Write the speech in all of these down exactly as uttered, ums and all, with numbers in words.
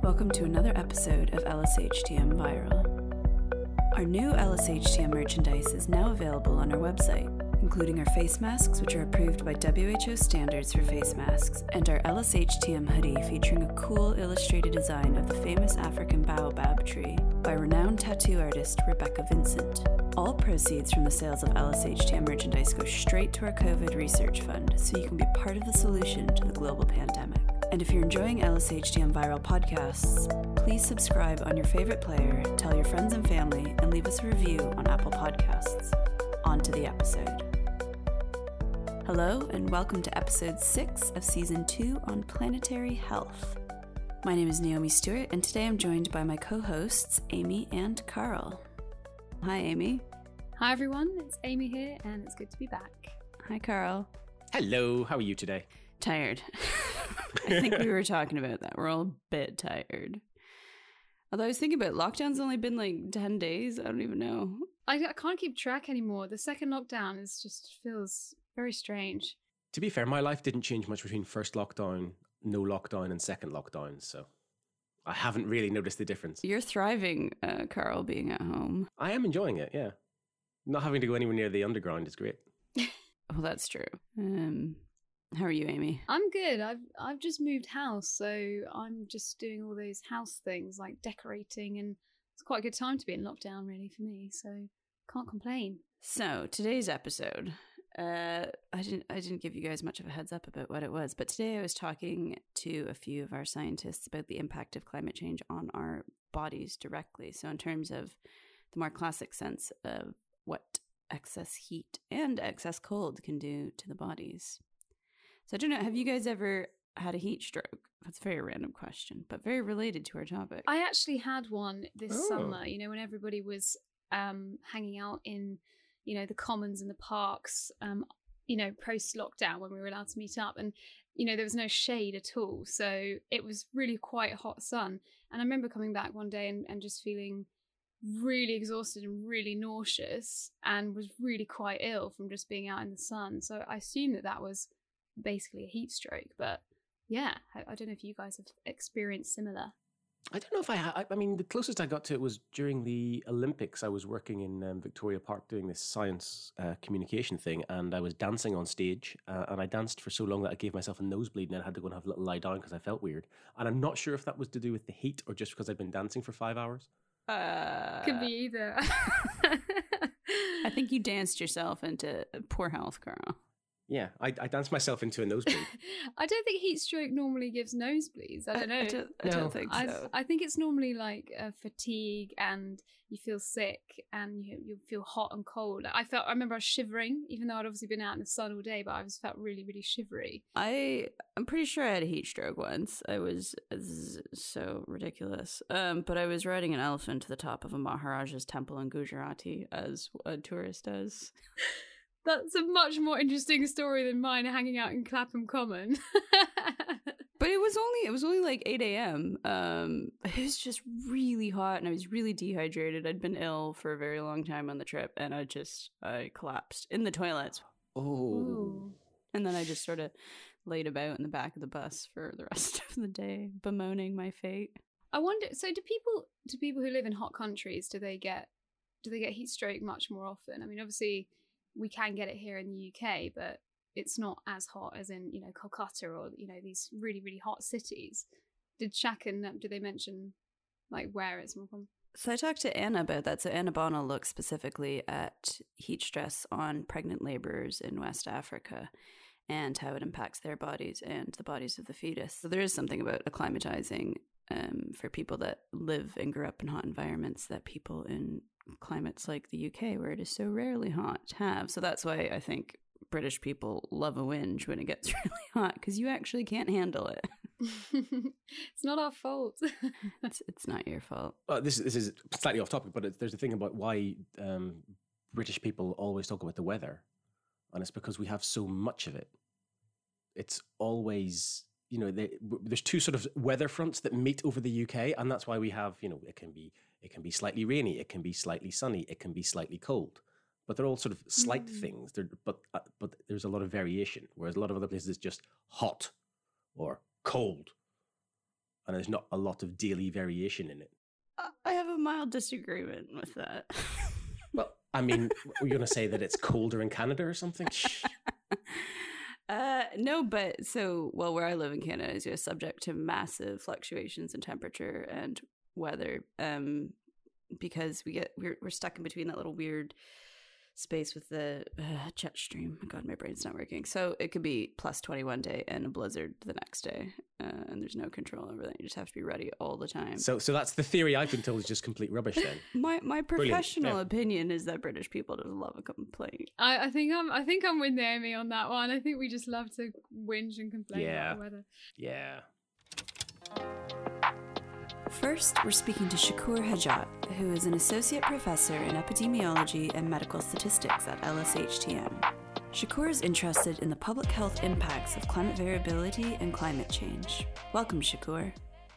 Welcome to another episode of L S H T M Viral. Our new L S H T M merchandise is now available on our website, including our face masks, which are approved by W H O standards for face masks, and our L S H T M hoodie featuring a cool illustrated design of the famous African baobab tree by renowned tattoo artist Rebecca Vincent. All proceeds from the sales of L S H T M merchandise go straight to our COVID research fund, so you can be part of the solution to the global pandemic. And if you're enjoying L S H T M Viral podcasts, please subscribe on your favorite player, tell your friends and family, and leave us a review on Apple Podcasts. On to the episode. Hello, and welcome to episode six of season two on planetary health. My name is Naomi Stewart, and today I'm joined by my co-hosts, Amy and Carl. Hi, Amy. Hi, everyone. It's Amy here, and it's good to be back. Hi, Carl. Hello. How are you today? Tired. I think we were talking about that. We're all a bit tired. Although I was thinking about it, lockdown's only been like ten days. I don't even know. I, I can't keep track anymore. The second lockdown is just feels very strange. To be fair, my life didn't change much between first lockdown, no lockdown, and second lockdown, so I haven't really noticed the difference. You're thriving, uh, Carl, being at home. I am enjoying it, yeah. Not having to go anywhere near the underground is great. Well, that's true. Um... How are you, Amy? I'm good. I've I've just moved house, so I'm just doing all those house things like decorating, and it's quite a good time to be in lockdown, really, for me. So can't complain. So today's episode, uh, I didn't I didn't give you guys much of a heads up about what it was, but today I was talking to a few of our scientists about the impact of climate change on our bodies directly. So in terms of the more classic sense of what excess heat and excess cold can do to the bodies. So I don't know, have you guys ever had a heat stroke? That's a very random question, but very related to our topic. I actually had one this Oh. summer, you know, when everybody was um, hanging out in, you know, the commons and the parks, um, you know, post-lockdown when we were allowed to meet up. And, you know, there was no shade at all. So it was really quite hot sun. And I remember coming back one day and, and just feeling really exhausted and really nauseous and was really quite ill from just being out in the sun. So I assume that that was basically a heat stroke, but yeah, I, I don't know if you guys have experienced similar. I don't know if I ha- I, I mean, the closest I got to it was during the Olympics. I was working in um, Victoria Park doing this science uh, communication thing, and I was dancing on stage, uh, and I danced for so long that I gave myself a nosebleed, and then I had to go and have a little lie down because I felt weird. And I'm not sure if that was to do with the heat or just because I'd been dancing for five hours. Uh, Could be either. I think you danced yourself into poor health, Carl. Yeah, I, I danced myself into a nosebleed. I don't think heat stroke normally gives nosebleeds. I don't know. I, I, don't, I No. don't think I, so. I think it's normally like uh, fatigue, and you feel sick, and you you feel hot and cold. I felt. I remember I was shivering, even though I'd obviously been out in the sun all day, but I just felt really, really shivery. I I'm pretty sure I had a heat stroke once. I was this is so ridiculous. Um, but I was riding an elephant to the top of a Maharaja's temple in Gujarati, as a tourist does. That's a much more interesting story than mine hanging out in Clapham Common. But it was only it was only like eight a.m. Um, it was just really hot, and I was really dehydrated. I'd been ill for a very long time on the trip, and I just I collapsed in the toilets, Oh. Ooh. and then I just sort of laid about in the back of the bus for the rest of the day, bemoaning my fate. I wonder. So, do people do people who live in hot countries do they get do they get heat stroke much more often? I mean, obviously, we can get it here in the U K, but it's not as hot as in, you know, Kolkata or, you know, these really, really hot cities. Did Shaken, um, did they mention, like, where it's more common? So I talked to Anna about that. So Anna Bono looks specifically at heat stress on pregnant labourers in West Africa and how it impacts their bodies and the bodies of the fetus. So there is something about acclimatizing um, for people that live and grew up in hot environments that people in climates like the U K, where it is so rarely hot, have. So that's why I think British people love a whinge when it gets really hot, because you actually can't handle it. It's not our fault. It's, it's not your fault. Uh, this, this is slightly off topic, but it's, there's a thing about why um, British people always talk about the weather, and it's because we have so much of it. It's always, you know, they, there's two sort of weather fronts that meet over the U K, and that's why we have, you know, it can be it can be slightly rainy, it can be slightly sunny, it can be slightly cold, but they're all sort of slight Mm. things. They're, but uh, but there's a lot of variation, whereas a lot of other places it's just hot or cold. and there's not a lot of daily variation in it. I have a mild disagreement with that. Well, I mean, we're going to say that it's colder in Canada or something? Shh. Uh, no, but so, well, where I live in Canada is you're subject to massive fluctuations in temperature and weather, um, because we get we're we're stuck in between that little weird space with the uh, jet stream. Oh God, my brain's not working. So it could be plus twenty one day and a blizzard the next day, uh, and there's no control over that. You just have to be ready all the time. So, so that's the theory I've been told is just complete rubbish. Then my my professional yeah. opinion is that British people just love a complaint. I, I think I'm I think I'm with Naomi on that one. I think we just love to whinge and complain yeah. about the weather. Yeah. First, we're speaking to Shakur Hajat, who is an associate professor in epidemiology and medical statistics at L S H T M. Shakur is interested in the public health impacts of climate variability and climate change. Welcome, Shakur.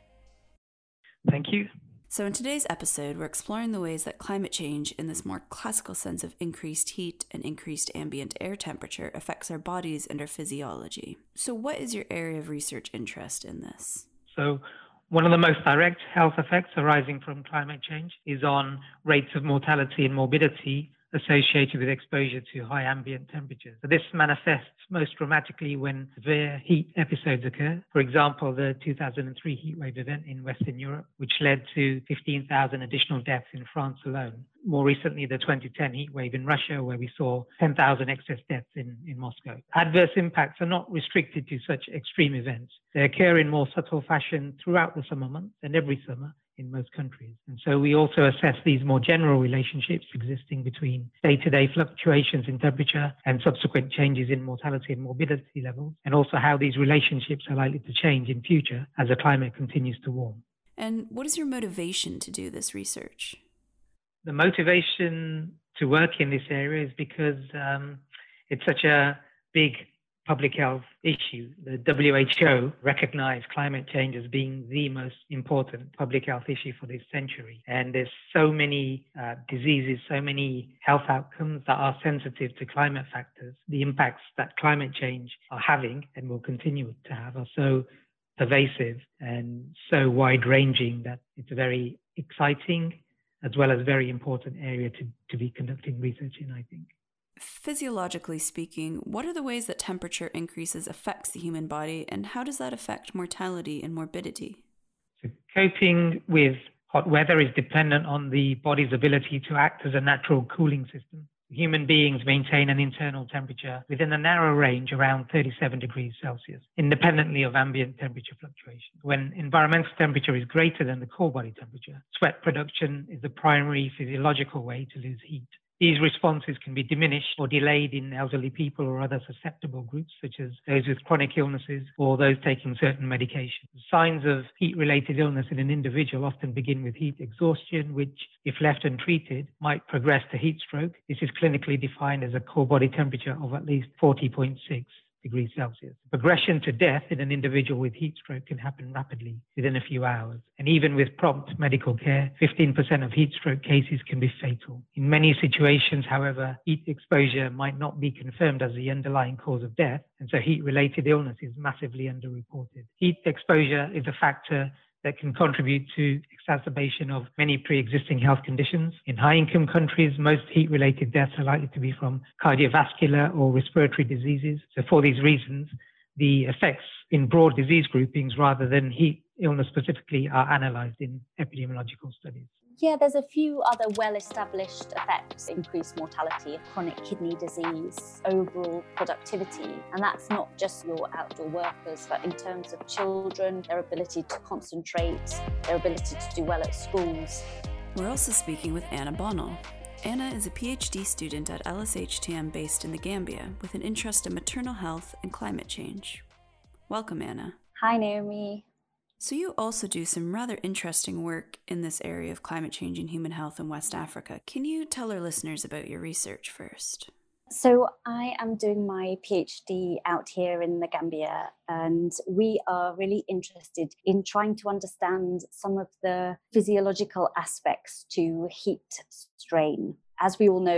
Thank you. So in today's episode, we're exploring the ways that climate change, in this more classical sense of increased heat and increased ambient air temperature, affects our bodies and our physiology. So what is your area of research interest in this? So one of the most direct health effects arising from climate change is on rates of mortality and morbidity associated with exposure to high ambient temperatures. So this manifests most dramatically when severe heat episodes occur. For example, the two thousand three heatwave event in Western Europe, which led to fifteen thousand additional deaths in France alone. More recently, the twenty ten heatwave in Russia, where we saw ten thousand excess deaths in, in Moscow. Adverse impacts are not restricted to such extreme events. They occur in more subtle fashion throughout the summer months and every summer in most countries. And so we also assess these more general relationships existing between day-to-day fluctuations in temperature and subsequent changes in mortality and morbidity levels, and also how these relationships are likely to change in future as the climate continues to warm. And what is your motivation to do this research? The motivation to work in this area is because um, it's such a big public health issue. The W H O recognized climate change as being the most important public health issue for this century. And there's so many uh, diseases, so many health outcomes that are sensitive to climate factors. The impacts that climate change are having and will continue to have are so pervasive and so wide-ranging that it's a very exciting as well as very important area to, to be conducting research in, I think. Physiologically speaking, what are the ways that temperature increases affects the human body, and how does that affect mortality and morbidity? So coping with hot weather is dependent on the body's ability to act as a natural cooling system. Human beings maintain an internal temperature within a narrow range around thirty-seven degrees Celsius, independently of ambient temperature fluctuations. When environmental temperature is greater than the core body temperature, sweat production is the primary physiological way to lose heat. These responses can be diminished or delayed in elderly people or other susceptible groups, such as those with chronic illnesses or those taking certain medications. Signs of heat-related illness in an individual often begin with heat exhaustion, which, if left untreated, might progress to heat stroke. This is clinically defined as a core body temperature of at least forty point six degrees Celsius. Progression to death in an individual with heat stroke can happen rapidly within a few hours. And even with prompt medical care, fifteen percent of heat stroke cases can be fatal. In many situations, however, heat exposure might not be confirmed as the underlying cause of death, and so heat-related illness is massively underreported. Heat exposure is a factor that can contribute to exacerbation of many pre-existing health conditions. In high-income countries, most heat-related deaths are likely to be from cardiovascular or respiratory diseases. So for these reasons, the effects in broad disease groupings rather than heat illness specifically are analysed in epidemiological studies. Yeah, there's a few other well-established effects: increased mortality of chronic kidney disease, overall productivity. And that's not just your outdoor workers, but in terms of children, their ability to concentrate, their ability to do well at schools. We're also speaking with Anna Bonnell. Anna is a PhD student at L S H T M based in the Gambia with an interest in maternal health and climate change. Welcome, Anna. Hi, Naomi. So you also do some rather interesting work in this area of climate change and human health in West Africa. Can you tell our listeners about your research first? So I am doing my PhD out here in the Gambia, and we are really interested in trying to understand some of the physiological aspects to heat strain. As we all know,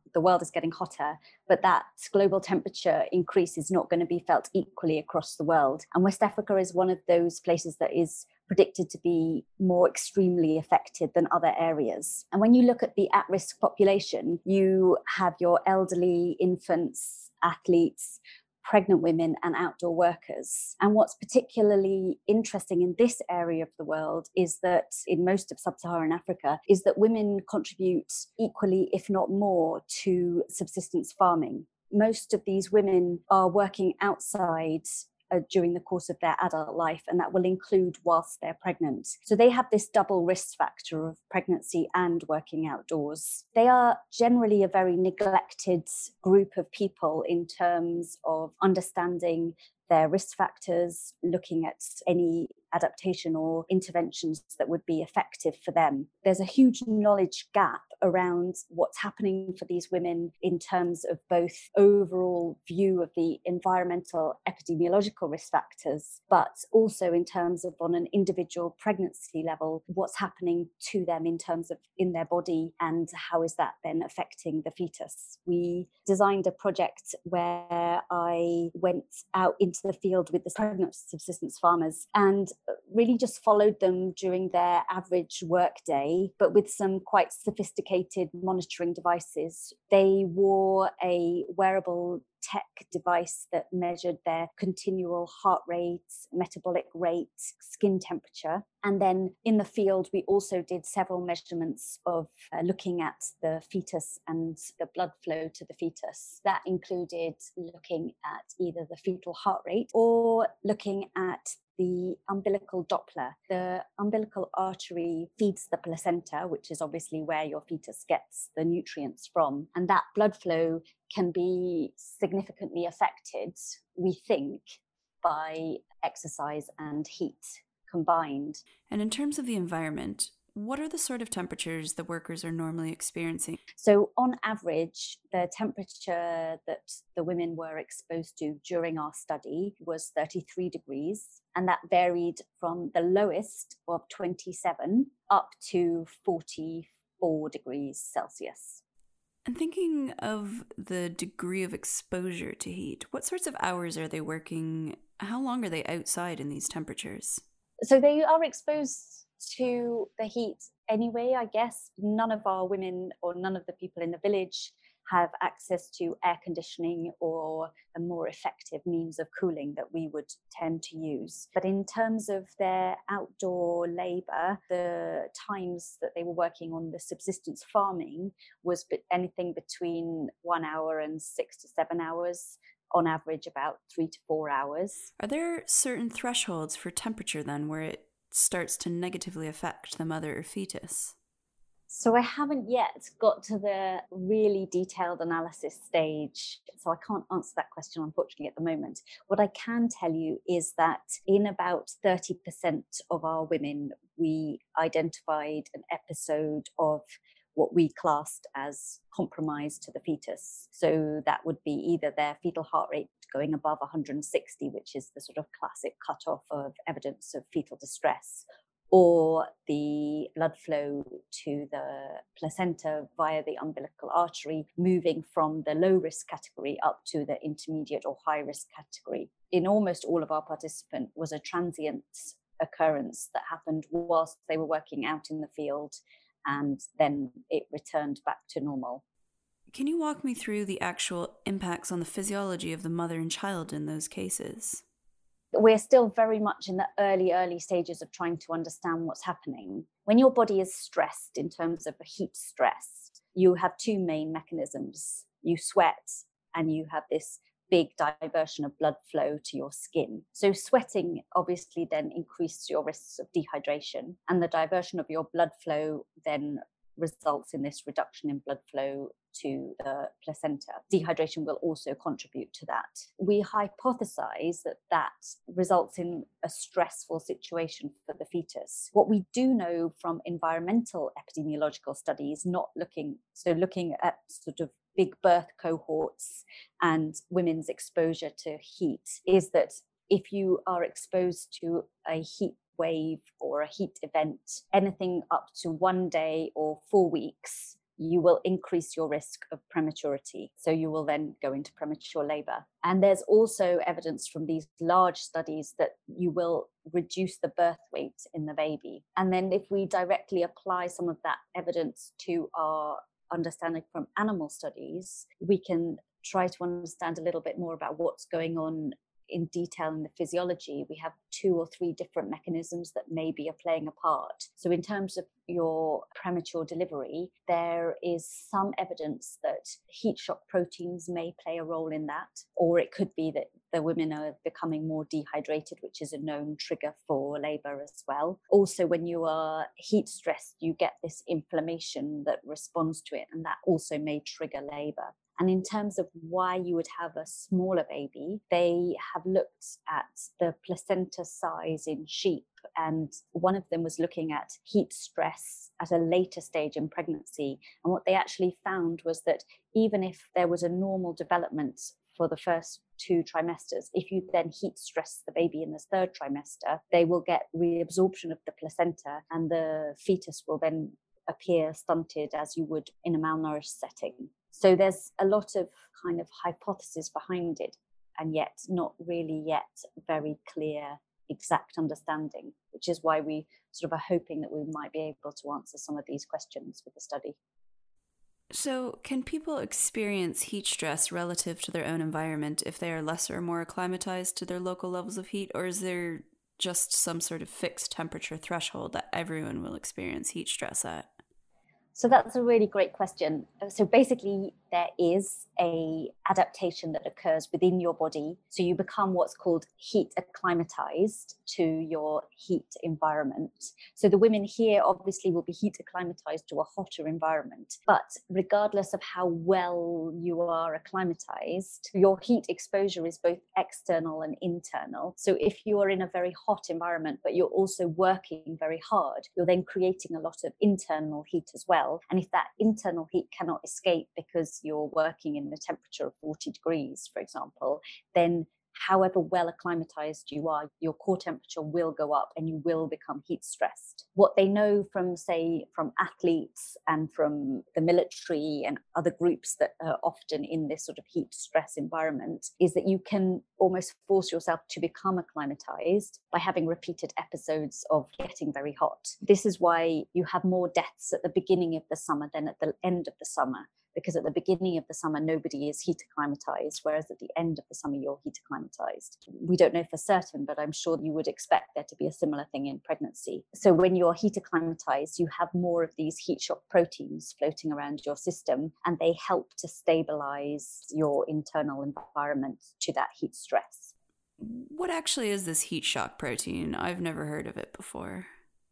the world is getting hotter, but that global temperature increase is not going to be felt equally across the world. And West Africa is one of those places that is predicted to be more extremely affected than other areas. And when you look at the at-risk population, you have your elderly, infants, athletes, pregnant women and outdoor workers. And what's particularly interesting in this area of the world is that in most of sub-Saharan Africa is that women contribute equally, if not more, to subsistence farming. Most of these women are working outside Uh, during the course of their adult life, and that will include whilst they're pregnant. So they have this double risk factor of pregnancy and working outdoors. They are generally a very neglected group of people in terms of understanding their risk factors, looking at any adaptation or interventions that would be effective for them. There's a huge knowledge gap around what's happening for these women in terms of both overall view of the environmental epidemiological risk factors, but also in terms of on an individual pregnancy level, what's happening to them in terms of in their body and how is that then affecting the fetus. We designed a project where I went out into the field with the pregnant subsistence farmers and really just followed them during their average work day, but with some quite sophisticated monitoring devices. They wore a wearable tech device that measured their continual heart rate, metabolic rate, skin temperature. And then in the field, we also did several measurements of uh, looking at the fetus and the blood flow to the fetus. That included looking at either the fetal heart rate or looking at the umbilical Doppler. The umbilical artery feeds the placenta, which is obviously where your fetus gets the nutrients from. And that blood flow can be significantly affected, we think, by exercise and heat combined. And in terms of the environment, what are the sort of temperatures the workers are normally experiencing? So on average, the temperature that the women were exposed to during our study was thirty-three degrees. And that varied from the lowest of twenty-seven up to forty-four degrees Celsius. And thinking of the degree of exposure to heat, what sorts of hours are they working? How long are they outside in these temperatures? So they are exposed to the heat anyway, I guess. None of our women or none of the people in the village have access to air conditioning or a more effective means of cooling that we would tend to use. But in terms of their outdoor labour, the times that they were working on the subsistence farming was anything between one hour and six to seven hours, on average about three to four hours. Are there certain thresholds for temperature then where it starts to negatively affect the mother or fetus? So I haven't yet got to the really detailed analysis stage, so I can't answer that question, unfortunately, at the moment. What I can tell you is that in about thirty percent of our women, we identified an episode of what we classed as compromise to the fetus. So that would be either their fetal heart rate going above one hundred sixty, which is the sort of classic cutoff of evidence of fetal distress, or the blood flow to the placenta via the umbilical artery, moving from the low risk category up to the intermediate or high risk category. In almost all of our participants was a transient occurrence that happened whilst they were working out in the field, and then it returned back to normal. Can you walk me through the actual impacts on the physiology of the mother and child in those cases? We're still very much in the early, early stages of trying to understand what's happening. When your body is stressed in terms of a heat stress, you have two main mechanisms. You sweat and you have this big diversion of blood flow to your skin. So sweating obviously then increases your risks of dehydration, and the diversion of your blood flow then results in this reduction in blood flow to the placenta. Dehydration will also contribute to that. We hypothesize that that results in a stressful situation for the fetus. What we do know from environmental epidemiological studies, not looking, so looking at sort of big birth cohorts and women's exposure to heat, is that if you are exposed to a heat wave or a heat event, anything up to one day or four weeks, you will increase your risk of prematurity. So you will then go into premature labor. And there's also evidence from these large studies that you will reduce the birth weight in the baby. And then if we directly apply some of that evidence to our understanding from animal studies, we can try to understand a little bit more about what's going on in detail in the physiology. We have two or three different mechanisms that maybe are playing a part. So in terms of your premature delivery, there is some evidence that heat shock proteins may play a role in that, or it could be that the women are becoming more dehydrated, which is a known trigger for labor as well. Also, when you are heat stressed, you get this inflammation that responds to it, and that also may trigger labor. And in terms of why you would have a smaller baby, they have looked at the placenta size in sheep. And one of them was looking at heat stress at a later stage in pregnancy. And what they actually found was that even if there was a normal development for the first two trimesters, if you then heat stress the baby in the third trimester, they will get reabsorption of the placenta, and the fetus will then appear stunted as you would in a malnourished setting. So there's a lot of kind of hypothesis behind it, and yet not really yet very clear exact understanding, which is why we sort of are hoping that we might be able to answer some of these questions with the study. So can people experience heat stress relative to their own environment if they are less or more acclimatized to their local levels of heat, or is there just some sort of fixed temperature threshold that everyone will experience heat stress at? So that's a really great question. So basically, there is a adaptation that occurs within your body. So you become what's called heat acclimatized to your heat environment. So the women here obviously will be heat acclimatized to a hotter environment. But regardless of how well you are acclimatized, your heat exposure is both external and internal. So if you are in a very hot environment, but you're also working very hard, you're then creating a lot of internal heat as well. And if that internal heat cannot escape because you're working in the temperature of forty degrees, for example, then however well acclimatized you are, your core temperature will go up and you will become heat stressed. What they know from, say, from athletes and from the military and other groups that are often in this sort of heat stress environment is that you can almost force yourself to become acclimatized by having repeated episodes of getting very hot. This is why you have more deaths at the beginning of the summer than at the end of the summer. Because at the beginning of the summer, nobody is heat acclimatized, whereas at the end of the summer, you're heat acclimatized. We don't know for certain, but I'm sure you would expect there to be a similar thing in pregnancy. So when you're heat acclimatized, you have more of these heat shock proteins floating around your system, and they help to stabilize your internal environment to that heat stress. What actually is this heat shock protein? I've never heard of it before.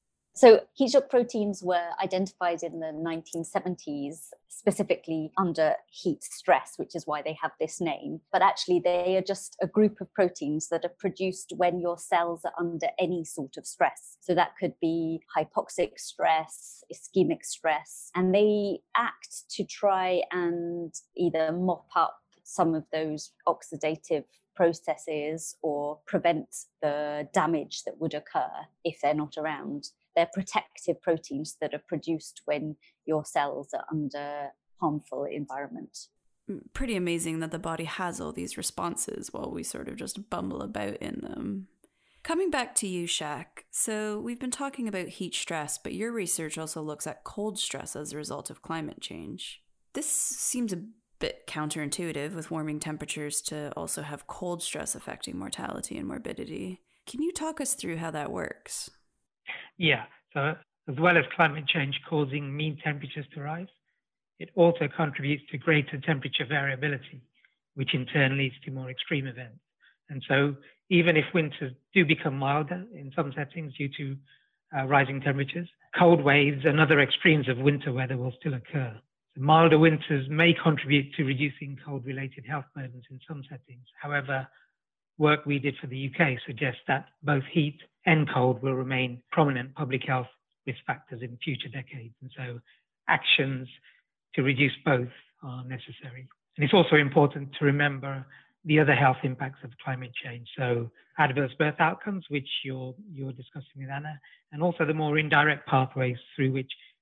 So heat shock proteins were identified in the nineteen seventies, specifically under heat stress, which is why they have this name. But actually, they are just a group of proteins that are produced when your cells are under any sort of stress. So that could be hypoxic stress, ischemic stress, and they act to try and either mop up some of those oxidative processes or prevent the damage that would occur if they're not around. They're protective proteins that are produced when your cells are under harmful environment. Pretty amazing that the body has all these responses while we sort of just bumble about in them. Coming back to you, Shaq. So we've been talking about heat stress, but your research also looks at cold stress as a result of climate change. This seems a bit counterintuitive with warming temperatures to also have cold stress affecting mortality and morbidity. Can you talk us through how that works? Yeah, so as well as climate change causing mean temperatures to rise, it also contributes to greater temperature variability, which in turn leads to more extreme events. And so even if winters do become milder in some settings due to uh, rising temperatures, cold waves and other extremes of winter weather will still occur. So milder winters may contribute to reducing cold-related health burdens in some settings. However, work we did for the U K suggests that both heat and cold will remain prominent public health risk factors in future decades. And so actions to reduce both are necessary. And it's also important to remember the other health impacts of climate change. So adverse birth outcomes, which you're, you're discussing with Anna, and also the more indirect pathways through which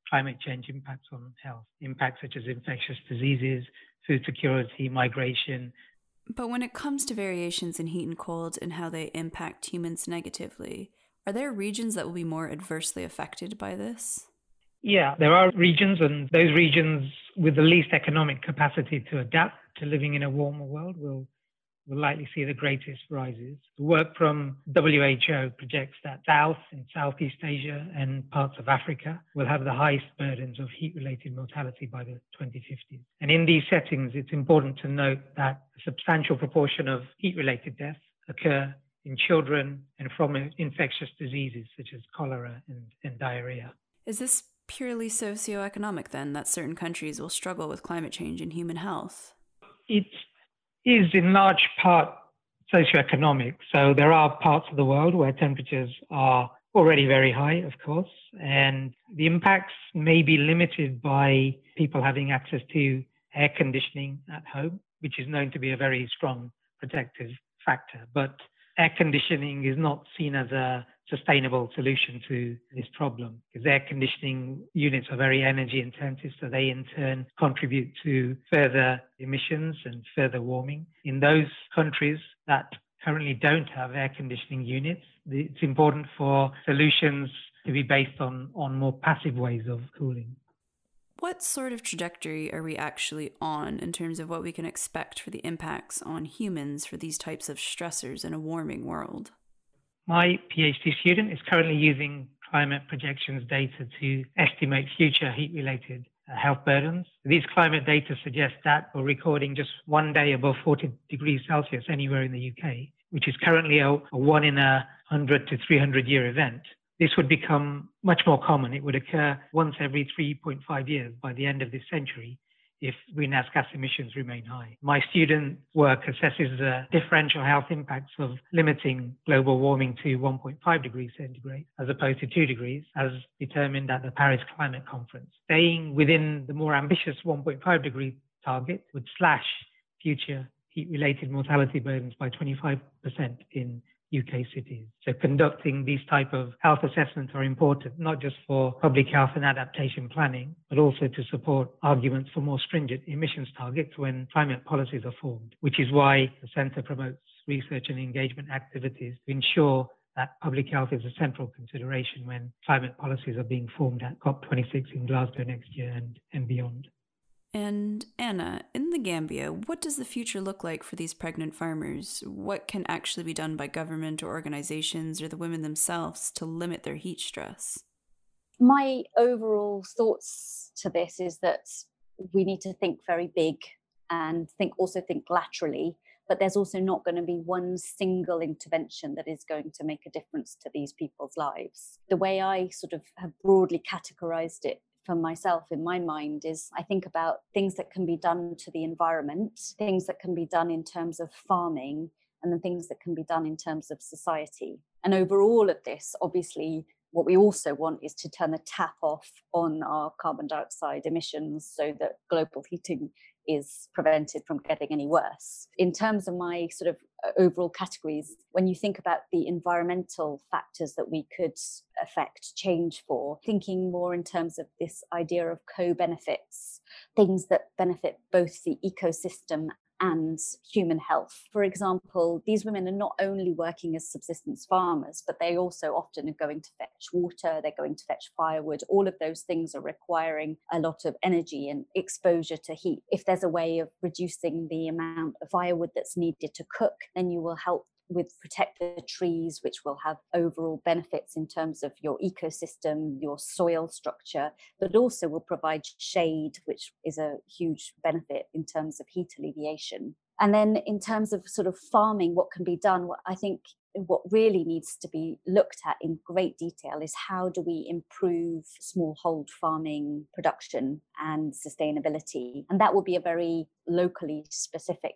climate change impacts on health, impacts such as infectious diseases, food security, migration. But when it comes to variations in heat and cold and how they impact humans negatively, are there regions that will be more adversely affected by this? Yeah, there are regions, and those regions with the least economic capacity to adapt to living in a warmer world will will likely see the greatest rises. The work from W H O projects that South and Southeast Asia and parts of Africa will have the highest burdens of heat-related mortality by the twenty fifties. And in these settings, it's important to note that a substantial proportion of heat-related deaths occur in children and from infectious diseases such as cholera and, and diarrhea. Is this purely socioeconomic then, that certain countries will struggle with climate change and human health? It is in large part socioeconomic. So there are parts of the world where temperatures are already very high, of course, and the impacts may be limited by people having access to air conditioning at home, which is known to be a very strong protective factor. But air conditioning is not seen as a sustainable solution to this problem, because air conditioning units are very energy intensive, so they in turn contribute to further emissions and further warming. In those countries that currently don't have air conditioning units, it's important for solutions to be based on, on more passive ways of cooling. What sort of trajectory are we actually on in terms of what we can expect for the impacts on humans for these types of stressors in a warming world? My PhD student is currently using climate projections data to estimate future heat-related uh, health burdens. These climate data suggest that we're recording just one day above forty degrees Celsius anywhere in the U K, which is currently a, a one in a one hundred to three hundred year event. This would become much more common. It would occur once every three point five years by the end of this century if greenhouse gas emissions remain high. My student work assesses the differential health impacts of limiting global warming to one point five degrees centigrade as opposed to two degrees, as determined at the Paris Climate Conference. Staying within the more ambitious one point five degree target would slash future heat-related mortality burdens by twenty-five percent in U K cities. So conducting these type of health assessments are important, not just for public health and adaptation planning, but also to support arguments for more stringent emissions targets when climate policies are formed, which is why the Centre promotes research and engagement activities to ensure that public health is a central consideration when climate policies are being formed at COP twenty-six in Glasgow next year and, and beyond. And Anna, in the Gambia, what does the future look like for these pregnant farmers? What can actually be done by government or organizations or the women themselves to limit their heat stress? My overall thoughts to this is that we need to think very big and think also think laterally, but there's also not going to be one single intervention that is going to make a difference to these people's lives. The way I sort of have broadly categorized it for myself in my mind is I think about things that can be done to the environment, things that can be done in terms of farming, and then things that can be done in terms of society. And over all of this, obviously, what we also want is to turn the tap off on our carbon dioxide emissions so that global heating is prevented from getting any worse. In terms of my sort of overall categories, when you think about the environmental factors that we could affect change for, thinking more in terms of this idea of co-benefits, things that benefit both the ecosystem and human health. For example, these women are not only working as subsistence farmers, but they also often are going to fetch water, they're going to fetch firewood. All of those things are requiring a lot of energy and exposure to heat. If there's a way of reducing the amount of firewood that's needed to cook, then you will help with protect the trees, which will have overall benefits in terms of your ecosystem, your soil structure, but also will provide shade, which is a huge benefit in terms of heat alleviation. And then in terms of sort of farming, what can be done, what I think what really needs to be looked at in great detail is how do we improve smallhold farming production and sustainability? And that will be a very locally specific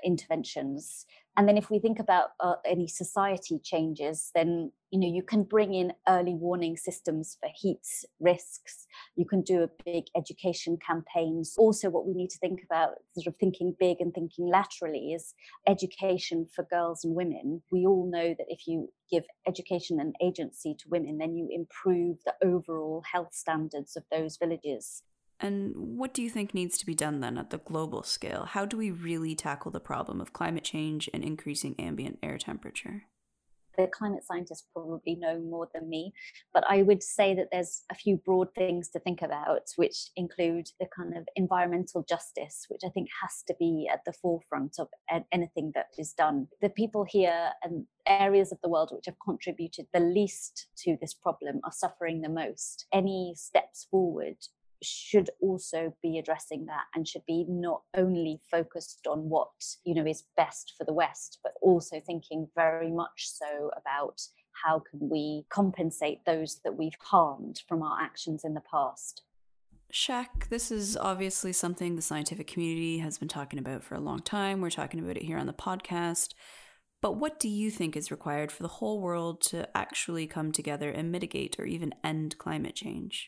interventions. And then if we think about uh, any society changes, then, you know, you can bring in early warning systems for heat risks. You can do a big education campaigns. Also, what we need to think about, sort of thinking big and thinking laterally, is education for girls and women. We all know that if you give education and agency to women, then you improve the overall health standards of those villages. And what do you think needs to be done then at the global scale? How do we really tackle the problem of climate change and increasing ambient air temperature? The climate scientists probably know more than me, but I would say that there's a few broad things to think about, which include the kind of environmental justice, which I think has to be at the forefront of anything that is done. The people here and areas of the world which have contributed the least to this problem are suffering the most. Any steps forward should also be addressing that, and should be not only focused on what, you know, is best for the West, but also thinking very much so about how can we compensate those that we've harmed from our actions in the past. Shak, this is obviously something the scientific community has been talking about for a long time. We're talking about it here on the podcast. But what do you think is required for the whole world to actually come together and mitigate or even end climate change?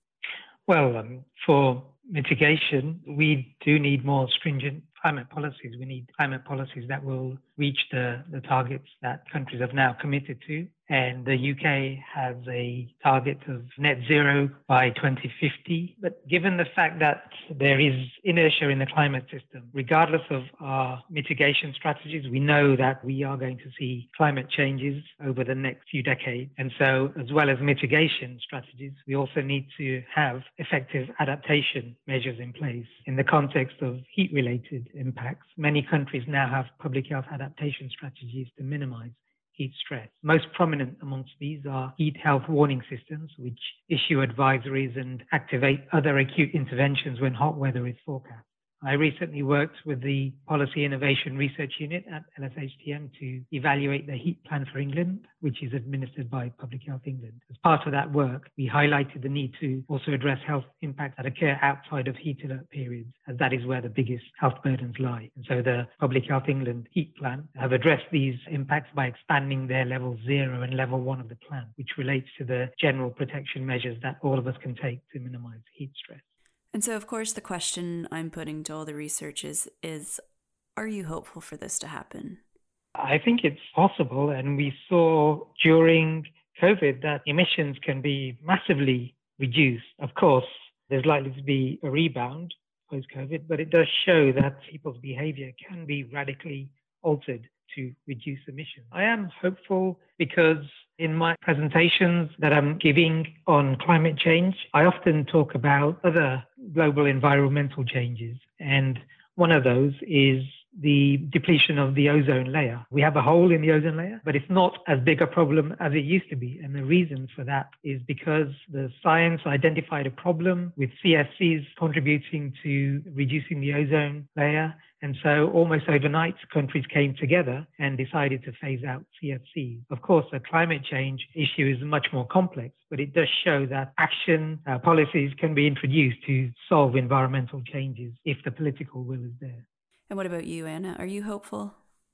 Well, um, for mitigation, we do need more stringent climate policies. We need climate policies that will reach the, the targets that countries have now committed to. And the U K has a target of net zero by twenty fifty. But given the fact that there is inertia in the climate system, regardless of our mitigation strategies, we know that we are going to see climate changes over the next few decades. And so, as well as mitigation strategies, we also need to have effective adaptation measures in place. In the context of heat-related impacts, many countries now have public health adaptation strategies to minimize heat stress. Most prominent amongst these are heat health warning systems, which issue advisories and activate other acute interventions when hot weather is forecast. I recently worked with the Policy Innovation Research Unit at L S H T M to evaluate the heat plan for England, which is administered by Public Health England. As part of that work, we highlighted the need to also address health impacts that occur outside of heat alert periods, as that is where the biggest health burdens lie. And so the Public Health England heat plan have addressed these impacts by expanding their level zero and level one of the plan, which relates to the general protection measures that all of us can take to minimize heat stress. And so, of course, the question I'm putting to all the researchers is, are you hopeful for this to happen? I think it's possible. And we saw during COVID that emissions can be massively reduced. Of course, there's likely to be a rebound post-COVID, but it does show that people's behavior can be radically altered to reduce emissions. I am hopeful because in my presentations that I'm giving on climate change, I often talk about other global environmental changes. And one of those is the depletion of the ozone layer. We have a hole in the ozone layer, but it's not as big a problem as it used to be. And the reason for that is because the science identified a problem with C F Cs contributing to reducing the ozone layer. And so almost overnight, countries came together and decided to phase out C F Cs. Of course, the climate change issue is much more complex, but it does show that action uh, policies can be introduced to solve environmental changes if the political will is there. And what about you, Anna? Are you hopeful?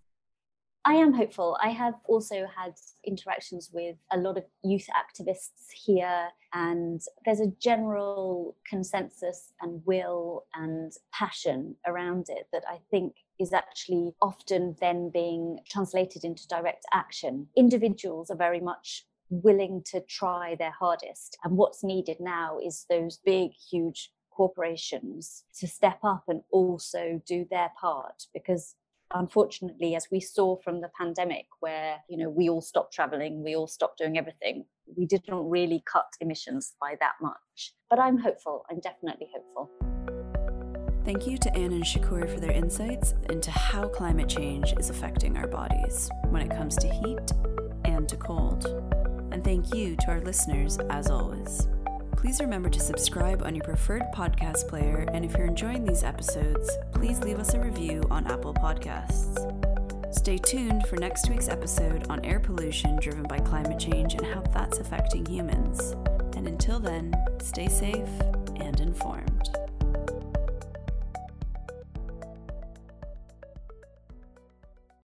I am hopeful. I have also had interactions with a lot of youth activists here, and there's a general consensus and will and passion around it that I think is actually often then being translated into direct action. Individuals are very much willing to try their hardest, and what's needed now is those big, huge corporations to step up and also do their part, because unfortunately, as we saw from the pandemic, where, you know, we all stopped traveling, we all stopped doing everything, we didn't really cut emissions by that much. But I'm hopeful. I'm definitely hopeful. Thank you to Anna and Shakur for their insights into how climate change is affecting our bodies when it comes to heat and to cold. And thank you to our listeners, as always. Please remember to subscribe on your preferred podcast player, and if you're enjoying these episodes, please leave us a review on Apple Podcasts. Stay tuned for next week's episode on air pollution driven by climate change and how that's affecting humans. And until then, stay safe and informed.